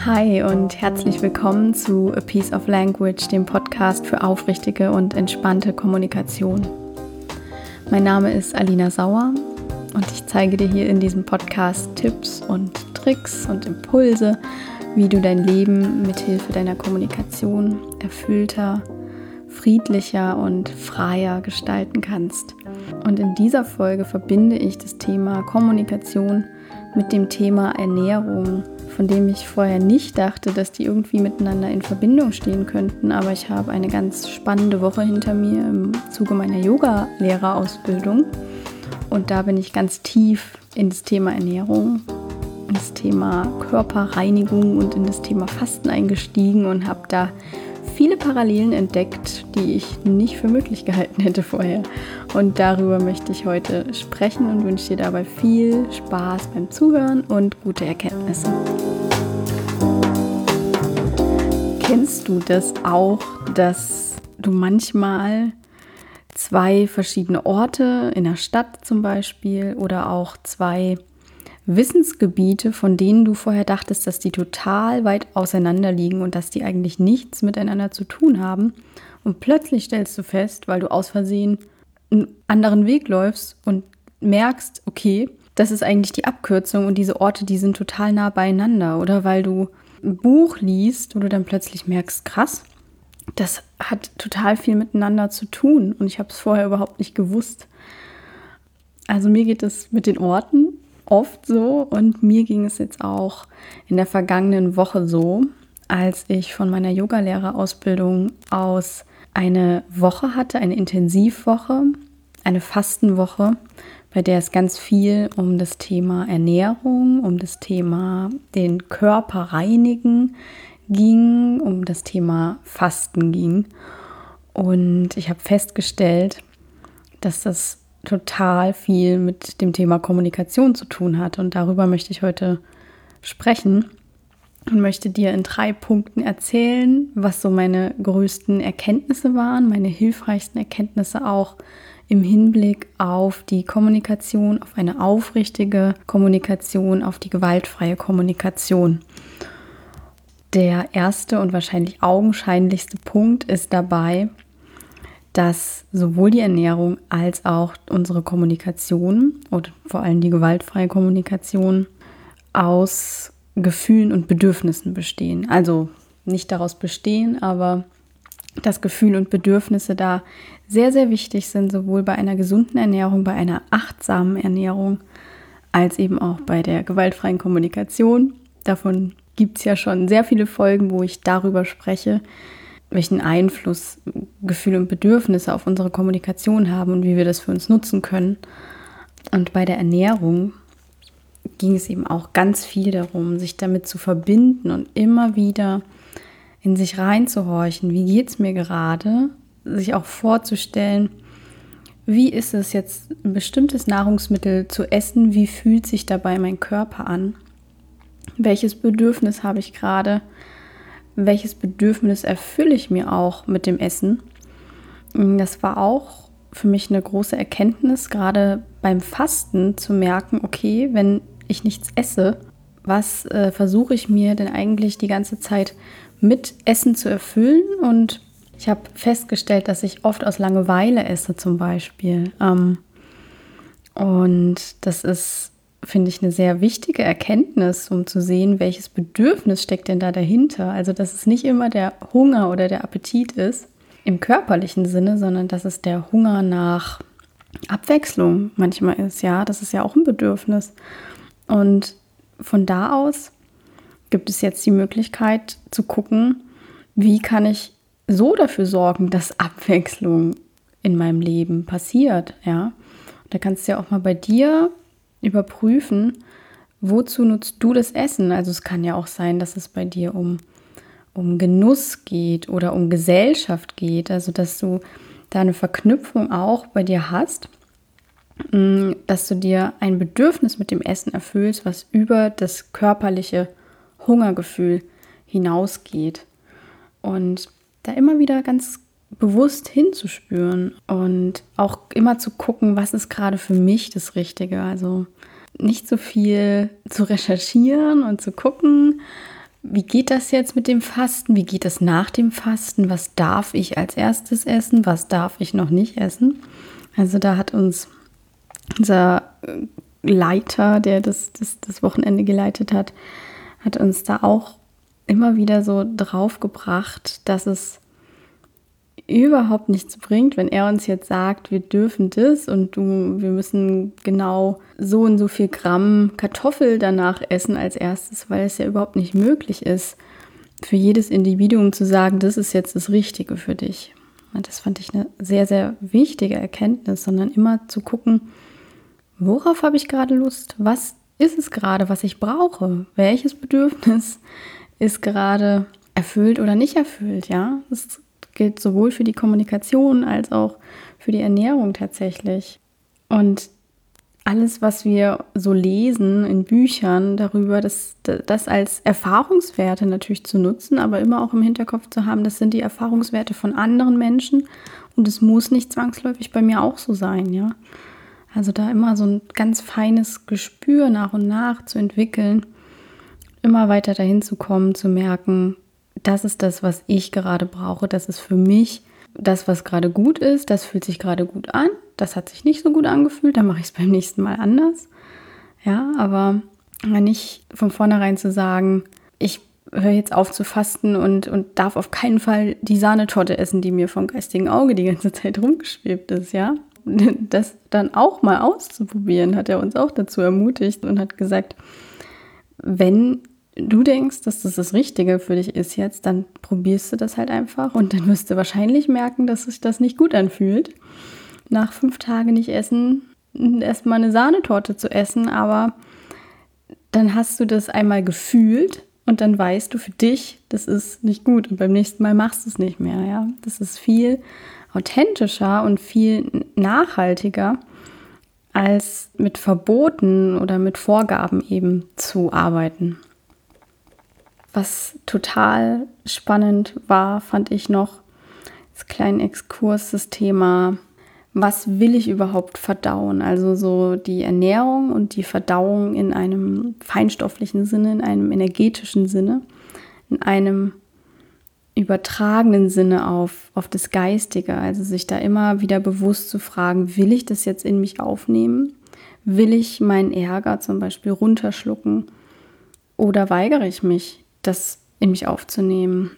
Hi und herzlich willkommen zu A Piece of Language, dem Podcast für aufrichtige und entspannte Kommunikation. Mein Name ist Alina Sauer und ich zeige dir hier in diesem Podcast Tipps und Tricks und Impulse, wie du dein Leben mithilfe deiner Kommunikation erfüllter, friedlicher und freier gestalten kannst. Und in dieser Folge verbinde ich das Thema Kommunikation mit dem Thema Ernährung, von dem ich vorher nicht dachte, dass die irgendwie miteinander in Verbindung stehen könnten. Aber ich habe eine ganz spannende Woche hinter mir im Zuge meiner Yoga-Lehrerausbildung. Und da bin ich ganz tief in das Thema Ernährung, in das Thema Körperreinigung und in das Thema Fasten eingestiegen und habe da viele Parallelen entdeckt, die ich nicht für möglich gehalten hätte vorher. Und darüber möchte ich heute sprechen und wünsche dir dabei viel Spaß beim Zuhören und gute Erkenntnisse. Kennst du das auch, dass du manchmal zwei verschiedene Orte in der Stadt zum Beispiel oder auch zwei Wissensgebiete, von denen du vorher dachtest, dass die total weit auseinander liegen und dass die eigentlich nichts miteinander zu tun haben. Und plötzlich stellst du fest, weil du aus Versehen einen anderen Weg läufst und merkst, okay, das ist eigentlich die Abkürzung und diese Orte, die sind total nah beieinander. Oder weil du ein Buch liest, wo du dann plötzlich merkst, krass, das hat total viel miteinander zu tun und ich habe es vorher überhaupt nicht gewusst. Also mir geht es mit den Orten oft so und mir ging es jetzt auch in der vergangenen Woche so, als ich von meiner Yogalehrerausbildung aus eine Woche hatte, eine Intensivwoche, eine Fastenwoche, bei der es ganz viel um das Thema Ernährung, um das Thema den Körper reinigen ging, um das Thema Fasten ging. Und ich habe festgestellt, dass das total viel mit dem Thema Kommunikation zu tun hat. Und darüber möchte ich heute sprechen und möchte dir in 3 Punkten erzählen, was so meine größten Erkenntnisse waren, meine hilfreichsten Erkenntnisse auch im Hinblick auf die Kommunikation, auf eine aufrichtige Kommunikation, auf die gewaltfreie Kommunikation. Der erste und wahrscheinlich augenscheinlichste Punkt ist dabei, dass sowohl die Ernährung als auch unsere Kommunikation und vor allem die gewaltfreie Kommunikation aus Gefühlen und Bedürfnissen bestehen. Also nicht daraus bestehen, aber dass Gefühle und Bedürfnisse da sehr, sehr wichtig sind, sowohl bei einer gesunden Ernährung, bei einer achtsamen Ernährung, als eben auch bei der gewaltfreien Kommunikation. Davon gibt es ja schon sehr viele Folgen, wo ich darüber spreche, welchen Einfluss Gefühle und Bedürfnisse auf unsere Kommunikation haben und wie wir das für uns nutzen können. Und bei der Ernährung ging es eben auch ganz viel darum, sich damit zu verbinden und immer wieder in sich reinzuhorchen. Wie geht es mir gerade? Sich auch vorzustellen, wie ist es jetzt, ein bestimmtes Nahrungsmittel zu essen? Wie fühlt sich dabei mein Körper an? Welches Bedürfnis habe ich gerade? Welches Bedürfnis erfülle ich mir auch mit dem Essen? Das war auch für mich eine große Erkenntnis, gerade beim Fasten zu merken, okay, wenn ich nichts esse, was versuche ich mir denn eigentlich die ganze Zeit mit Essen zu erfüllen? Und ich habe festgestellt, dass ich oft aus Langeweile esse zum Beispiel. Und das ist, finde ich, eine sehr wichtige Erkenntnis, um zu sehen, welches Bedürfnis steckt denn da dahinter. Also, dass es nicht immer der Hunger oder der Appetit ist im körperlichen Sinne, sondern dass es der Hunger nach Abwechslung manchmal ist. Ja, das ist ja auch ein Bedürfnis. Und von da aus gibt es jetzt die Möglichkeit zu gucken, wie kann ich so dafür sorgen, dass Abwechslung in meinem Leben passiert. Ja, da kannst du ja auch mal bei dir überprüfen, wozu nutzt du das Essen? Also es kann ja auch sein, dass es bei dir um Genuss geht oder um Gesellschaft geht, also dass du da eine Verknüpfung auch bei dir hast, dass du dir ein Bedürfnis mit dem Essen erfüllst, was über das körperliche Hungergefühl hinausgeht. Und da immer wieder ganz bewusst hinzuspüren und auch immer zu gucken, was ist gerade für mich das Richtige. Also nicht so viel zu recherchieren und zu gucken, wie geht das jetzt mit dem Fasten? Wie geht es nach dem Fasten? Was darf ich als erstes essen? Was darf ich noch nicht essen? Also da hat uns unser Leiter, der das Wochenende geleitet hat uns da auch immer wieder so drauf gebracht, dass es überhaupt nichts bringt, wenn er uns jetzt sagt, wir dürfen das und wir müssen genau so und so viel Gramm Kartoffel danach essen als erstes, weil es ja überhaupt nicht möglich ist, für jedes Individuum zu sagen, das ist jetzt das Richtige für dich. Und das fand ich eine sehr, sehr wichtige Erkenntnis, sondern immer zu gucken, worauf habe ich gerade Lust? Was ist es gerade, was ich brauche? Welches Bedürfnis ist gerade erfüllt oder nicht erfüllt? Ja, das gilt sowohl für die Kommunikation als auch für die Ernährung tatsächlich. Und alles, was wir so lesen in Büchern darüber, das als Erfahrungswerte natürlich zu nutzen, aber immer auch im Hinterkopf zu haben, das sind die Erfahrungswerte von anderen Menschen und es muss nicht zwangsläufig bei mir auch so sein, ja. Also da immer so ein ganz feines Gespür nach und nach zu entwickeln, immer weiter dahin zu kommen, zu merken, das ist das, was ich gerade brauche, das ist für mich das, was gerade gut ist, das fühlt sich gerade gut an, das hat sich nicht so gut angefühlt, dann mache ich es beim nächsten Mal anders. Ja, aber nicht von vornherein zu sagen, ich höre jetzt auf zu fasten und darf auf keinen Fall die Sahnetorte essen, die mir vom geistigen Auge die ganze Zeit rumgeschwebt ist, ja. Das dann auch mal auszuprobieren, hat er uns auch dazu ermutigt und hat gesagt, wenn du denkst, dass das Richtige für dich ist jetzt, dann probierst du das halt einfach und dann wirst du wahrscheinlich merken, dass sich das nicht gut anfühlt. Nach 5 Tagen nicht essen, erstmal eine Sahnetorte zu essen, aber dann hast du das einmal gefühlt und dann weißt du für dich, das ist nicht gut und beim nächsten Mal machst du es nicht mehr. Ja? Das ist viel authentischer und viel nachhaltiger, als mit Verboten oder mit Vorgaben eben zu arbeiten. Was total spannend war, fand ich noch, als kleinen Exkurs, das Thema, was will ich überhaupt verdauen? Also so die Ernährung und die Verdauung in einem feinstofflichen Sinne, in einem energetischen Sinne, in einem übertragenen Sinne auf das Geistige. Also sich da immer wieder bewusst zu fragen, will ich das jetzt in mich aufnehmen? Will ich meinen Ärger zum Beispiel runterschlucken? Oder weigere ich mich, das in mich aufzunehmen?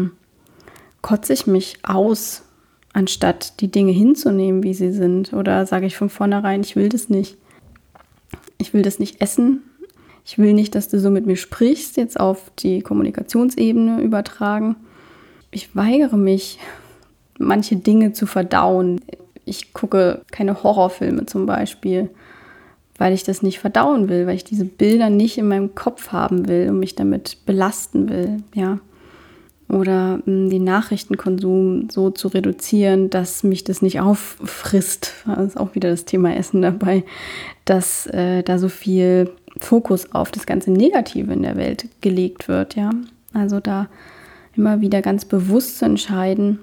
Kotze ich mich aus, anstatt die Dinge hinzunehmen, wie sie sind? Oder sage ich von vornherein, ich will das nicht. Ich will das nicht essen. Ich will nicht, dass du so mit mir sprichst, jetzt auf die Kommunikationsebene übertragen. Ich weigere mich, manche Dinge zu verdauen. Ich gucke keine Horrorfilme zum Beispiel, weil ich das nicht verdauen will, weil ich diese Bilder nicht in meinem Kopf haben will und mich damit belasten will, ja. Oder den Nachrichtenkonsum so zu reduzieren, dass mich das nicht auffrisst. Das ist auch wieder das Thema Essen dabei, dass da so viel Fokus auf das ganze Negative in der Welt gelegt wird, ja. Also da immer wieder ganz bewusst zu entscheiden,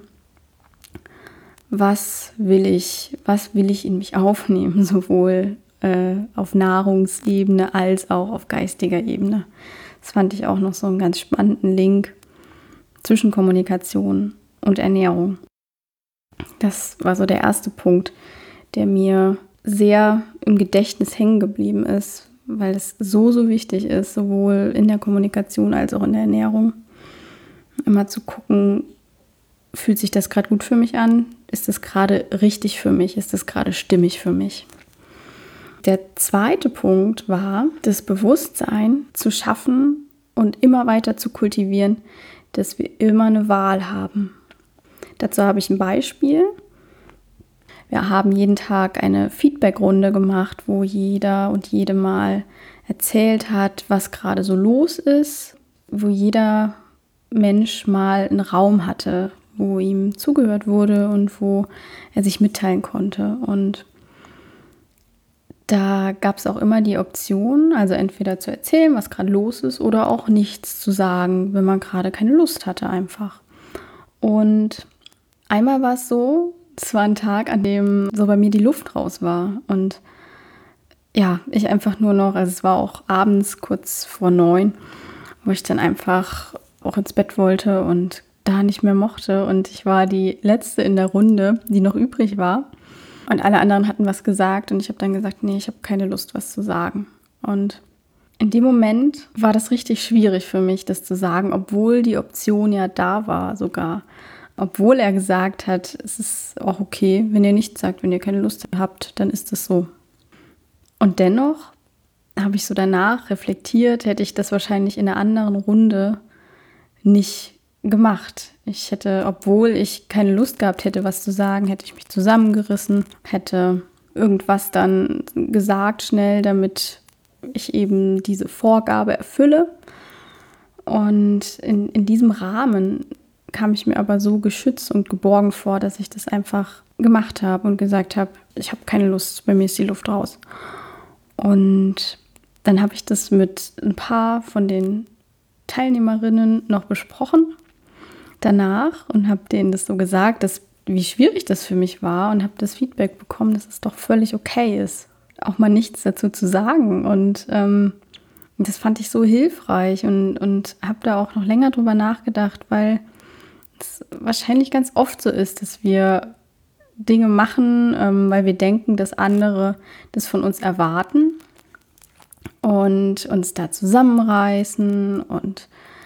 was will ich in mich aufnehmen, sowohl auf Nahrungsebene als auch auf geistiger Ebene. Das fand ich auch noch so einen ganz spannenden Link zwischen Kommunikation und Ernährung. Das war so der erste Punkt, der mir sehr im Gedächtnis hängen geblieben ist, weil es so, so wichtig ist, sowohl in der Kommunikation als auch in der Ernährung. Immer zu gucken, fühlt sich das gerade gut für mich an? Ist das gerade richtig für mich? Ist das gerade stimmig für mich? Der zweite Punkt war, das Bewusstsein zu schaffen und immer weiter zu kultivieren, dass wir immer eine Wahl haben. Dazu habe ich ein Beispiel. Wir haben jeden Tag eine Feedback-Runde gemacht, wo jeder und jede mal erzählt hat, was gerade so los ist, wo jeder Mensch mal einen Raum hatte, wo ihm zugehört wurde und wo er sich mitteilen konnte. Und da gab es auch immer die Option, also entweder zu erzählen, was gerade los ist, oder auch nichts zu sagen, wenn man gerade keine Lust hatte einfach. Und einmal war es so, es war ein Tag, an dem so bei mir die Luft raus war. Und ja, ich einfach nur noch, also es war auch abends kurz vor 9, wo ich dann einfach auch ins Bett wollte und da nicht mehr mochte. Und ich war die Letzte in der Runde, die noch übrig war. Und alle anderen hatten was gesagt und ich habe dann gesagt, nee, ich habe keine Lust, was zu sagen. Und in dem Moment war das richtig schwierig für mich, das zu sagen, obwohl die Option ja da war sogar. Obwohl er gesagt hat, es ist auch okay, wenn ihr nichts sagt, wenn ihr keine Lust habt, dann ist es so. Und dennoch habe ich so danach reflektiert, hätte ich das wahrscheinlich in einer anderen Runde nicht gemacht. Ich hätte, obwohl ich keine Lust gehabt hätte, was zu sagen, hätte ich mich zusammengerissen, hätte irgendwas dann gesagt schnell, damit ich eben diese Vorgabe erfülle. Und in diesem Rahmen kam ich mir aber so geschützt und geborgen vor, dass ich das einfach gemacht habe und gesagt habe, ich habe keine Lust, bei mir ist die Luft raus. Und dann habe ich das mit ein paar von den Teilnehmerinnen noch besprochen danach und habe denen das so gesagt, wie schwierig das für mich war und habe das Feedback bekommen, dass es doch völlig okay ist, auch mal nichts dazu zu sagen. Und das fand ich so hilfreich und habe da auch noch länger drüber nachgedacht, weil es wahrscheinlich ganz oft so ist, dass wir Dinge machen, weil wir denken, dass andere das von uns erwarten und uns da zusammenreißen und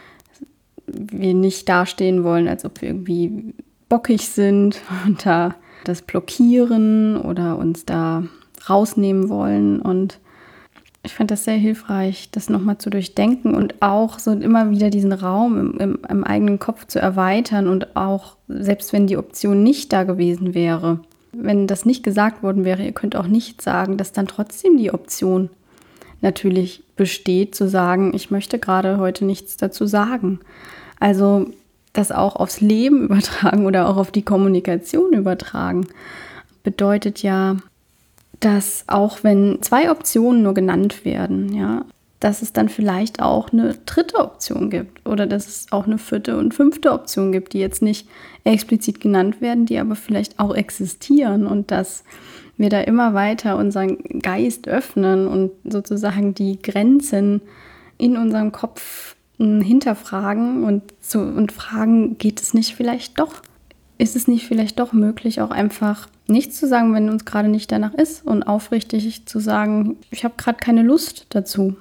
wir nicht dastehen wollen, als ob wir irgendwie bockig sind und da das blockieren oder uns da rausnehmen wollen. Und ich fand das sehr hilfreich, das nochmal zu durchdenken und auch so immer wieder diesen Raum im eigenen Kopf zu erweitern und auch, selbst wenn die Option nicht da gewesen wäre, wenn das nicht gesagt worden wäre, ihr könnt auch nicht sagen, dass dann trotzdem die Option natürlich besteht, zu sagen, ich möchte gerade heute nichts dazu sagen. Also das auch aufs Leben übertragen oder auch auf die Kommunikation übertragen, bedeutet ja, dass auch wenn 2 Optionen nur genannt werden, ja, dass es dann vielleicht auch eine 3. Option gibt oder dass es auch eine 4. und 5. Option gibt, die jetzt nicht explizit genannt werden, die aber vielleicht auch existieren und dass wir da immer weiter unseren Geist öffnen und sozusagen die Grenzen in unserem Kopf hinterfragen und fragen, geht es nicht vielleicht doch? Ist es nicht vielleicht doch möglich, auch einfach nichts zu sagen, wenn uns gerade nicht danach ist und aufrichtig zu sagen, ich habe gerade keine Lust dazu.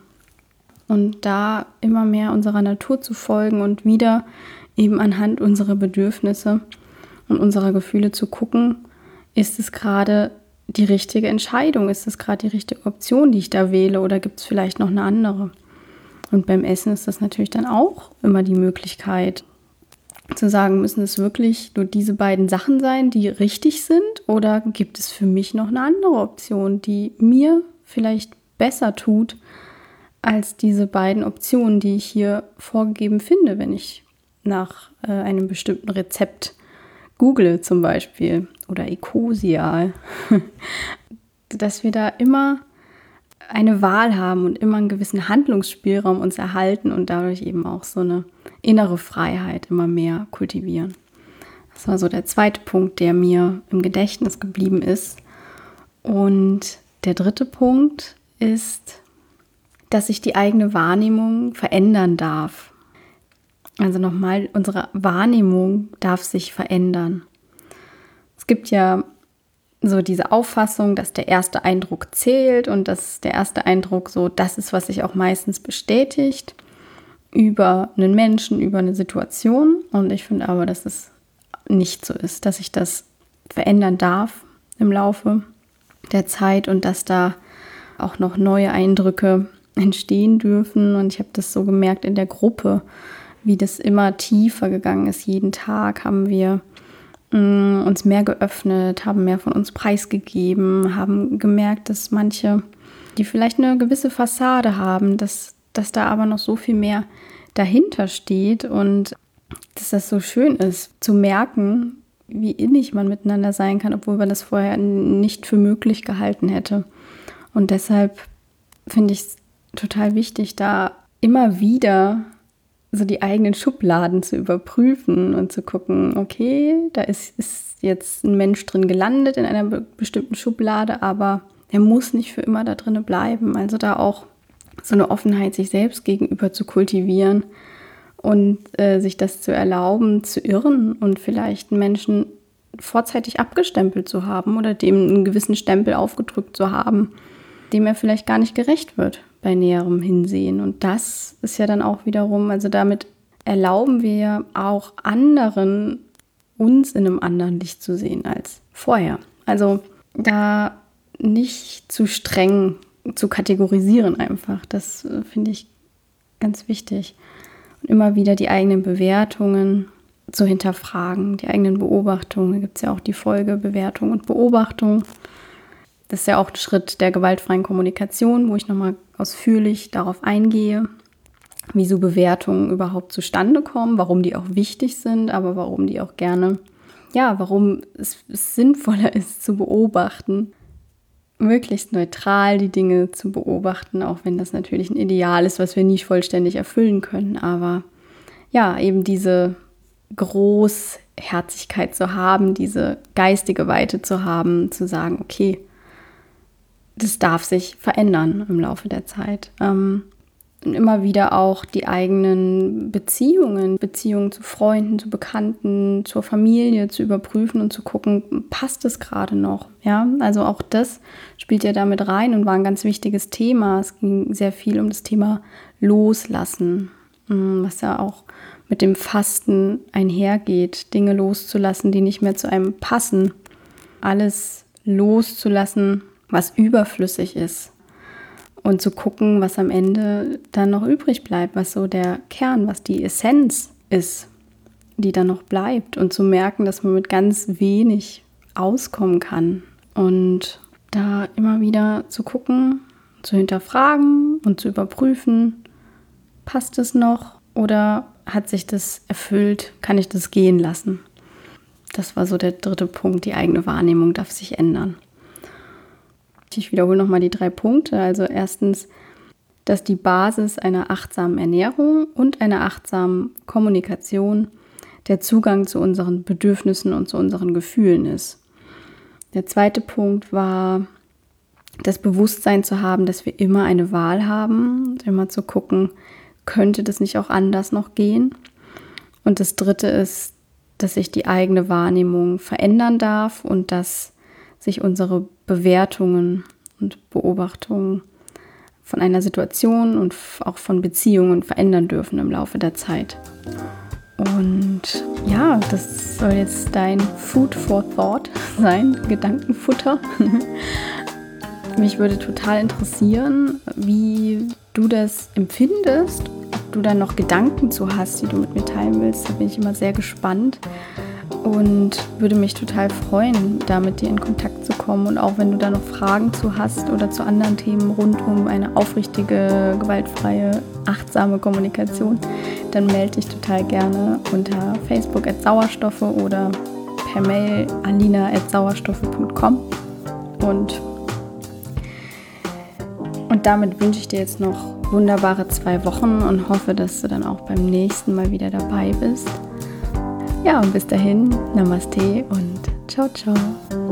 Und da immer mehr unserer Natur zu folgen und wieder eben anhand unserer Bedürfnisse und unserer Gefühle zu gucken, ist es gerade die richtige Entscheidung? Ist es gerade die richtige Option, die ich da wähle oder gibt es vielleicht noch eine andere? Und beim Essen ist das natürlich dann auch immer die Möglichkeit, zu sagen, müssen es wirklich nur diese beiden Sachen sein, die richtig sind? Oder gibt es für mich noch eine andere Option, die mir vielleicht besser tut, als diese beiden Optionen, die ich hier vorgegeben finde, wenn ich nach einem bestimmten Rezept google zum Beispiel oder Ecosial. Dass wir da immer eine Wahl haben und immer einen gewissen Handlungsspielraum uns erhalten und dadurch eben auch so eine innere Freiheit immer mehr kultivieren. Das war so der zweite Punkt, der mir im Gedächtnis geblieben ist. Und der dritte Punkt ist, dass sich die eigene Wahrnehmung verändern darf. Also nochmal, unsere Wahrnehmung darf sich verändern. Es gibt ja so diese Auffassung, dass der erste Eindruck zählt und dass der erste Eindruck so das ist, was sich auch meistens bestätigt über einen Menschen, über eine Situation. Und ich finde aber, dass es nicht so ist, dass sich das verändern darf im Laufe der Zeit und dass da auch noch neue Eindrücke entstehen dürfen. Und ich habe das so gemerkt in der Gruppe, wie das immer tiefer gegangen ist. Jeden Tag haben wir uns mehr geöffnet, haben mehr von uns preisgegeben, haben gemerkt, dass manche, die vielleicht eine gewisse Fassade haben, dass da aber noch so viel mehr dahinter steht und dass das so schön ist, zu merken, wie innig man miteinander sein kann, obwohl man das vorher nicht für möglich gehalten hätte. Und deshalb finde ich es total wichtig, da immer wieder so die eigenen Schubladen zu überprüfen und zu gucken, okay, da ist jetzt ein Mensch drin gelandet in einer bestimmten Schublade, aber er muss nicht für immer da drin bleiben. Also da auch so eine Offenheit sich selbst gegenüber zu kultivieren und sich das zu erlauben, zu irren und vielleicht einen Menschen vorzeitig abgestempelt zu haben oder dem einen gewissen Stempel aufgedrückt zu haben, dem er vielleicht gar nicht gerecht wird bei näherem Hinsehen. Und das ist ja dann auch wiederum, also damit erlauben wir auch anderen, uns in einem anderen Licht zu sehen als vorher. Also da nicht zu streng zu kategorisieren einfach, das finde ich ganz wichtig. Und immer wieder die eigenen Bewertungen zu hinterfragen, die eigenen Beobachtungen. Da gibt es ja auch die Folge Bewertung und Beobachtung. Das ist ja auch ein Schritt der gewaltfreien Kommunikation, wo ich nochmal ausführlich darauf eingehe, wie so Bewertungen überhaupt zustande kommen, warum die auch wichtig sind, aber warum die auch gerne, warum es sinnvoller ist zu beobachten, möglichst neutral die Dinge zu beobachten, auch wenn das natürlich ein Ideal ist, was wir nie vollständig erfüllen können. Aber ja, eben diese Großherzigkeit zu haben, diese geistige Weite zu haben, zu sagen, okay, das darf sich verändern im Laufe der Zeit. Und immer wieder auch die eigenen Beziehungen zu Freunden, zu Bekannten, zur Familie zu überprüfen und zu gucken, passt es gerade noch? Ja, also auch das spielt ja damit rein und war ein ganz wichtiges Thema. Es ging sehr viel um das Thema Loslassen, was ja auch mit dem Fasten einhergeht, Dinge loszulassen, die nicht mehr zu einem passen. Alles loszulassen, was überflüssig ist. Und zu gucken, was am Ende dann noch übrig bleibt, was so der Kern, was die Essenz ist, die dann noch bleibt. Und zu merken, dass man mit ganz wenig auskommen kann. Und da immer wieder zu gucken, zu hinterfragen und zu überprüfen, passt es noch oder hat sich das erfüllt, kann ich das gehen lassen? Das war so der dritte Punkt, die eigene Wahrnehmung darf sich ändern. Ich wiederhole nochmal die 3 Punkte. Also erstens, dass die Basis einer achtsamen Ernährung und einer achtsamen Kommunikation der Zugang zu unseren Bedürfnissen und zu unseren Gefühlen ist. Der zweite Punkt war, das Bewusstsein zu haben, dass wir immer eine Wahl haben, immer zu gucken, könnte das nicht auch anders noch gehen? Und das dritte ist, dass sich die eigene Wahrnehmung verändern darf und dass sich unsere Bewertungen und Beobachtungen von einer Situation und auch von Beziehungen verändern dürfen im Laufe der Zeit. Und ja, das soll jetzt dein Food for Thought sein, Gedankenfutter. Mich würde total interessieren, wie du das empfindest, ob du da noch Gedanken zu hast, die du mit mir teilen willst. Da bin ich immer sehr gespannt. Und würde mich total freuen, da mit dir in Kontakt zu kommen. Und auch wenn du da noch Fragen zu hast oder zu anderen Themen rund um eine aufrichtige, gewaltfreie, achtsame Kommunikation, dann melde dich total gerne unter Facebook @Sauerstoffe oder per Mail alina@sauerstoffe.com. Und damit wünsche ich dir jetzt noch wunderbare 2 Wochen und hoffe, dass du dann auch beim nächsten Mal wieder dabei bist. Ja, und bis dahin, Namaste und ciao, ciao.